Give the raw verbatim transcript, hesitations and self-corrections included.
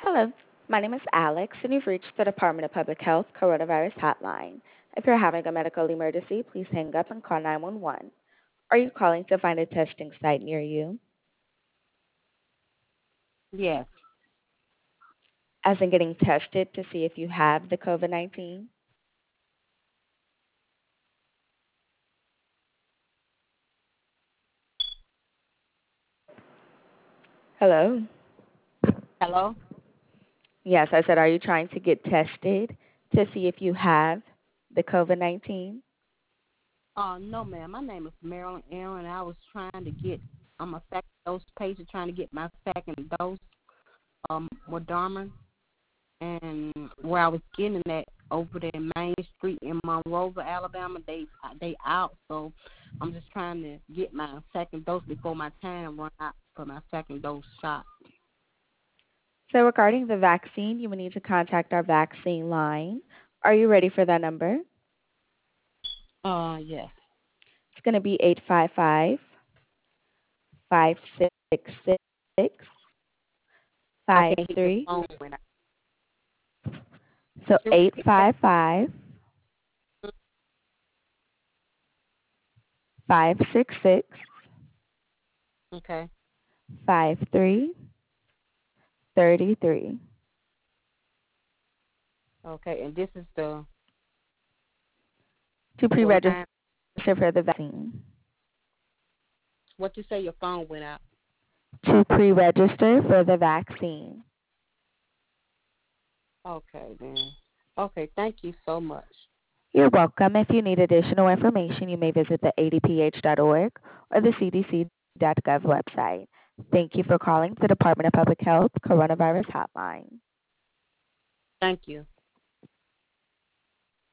Hello, my name is Alex, and you've reached the Department of Public Health Coronavirus Hotline. If you're having a medical emergency, please hang up and call nine one one. Are you calling to find a testing site near you? Yes. As in getting tested to see if you have the COVID nineteen? Hello? Hello? Yes, I said, are you trying to get tested to see if you have the COVID nineteen? Uh, no, ma'am. My name is Marilyn Aaron. I was trying to get, I'm a second dose patient trying to get my second dose, um, Moderna. And where I was getting that over there in Main Street in Monroeville, Alabama, they they out. So I'm just trying to get my second dose before my time run out for my second dose shot. So regarding the vaccine, you will need to contact our vaccine line. Are you ready for that number? Uh, yes. It's going to be eight five five, five six six, I five can't hear your three. phone when I So you eight repeat that. five five, five six six, Okay. five three three three. Okay. And this is the To the pre-register line. for the vaccine. What you say? Your phone went out. To pre-register for the vaccine. Okay, then. Okay, thank you so much. You're welcome. If you need additional information, you may visit the a d p h dot org or the c d c dot gov website. Thank you for calling the Department of Public Health Coronavirus Hotline. Thank you.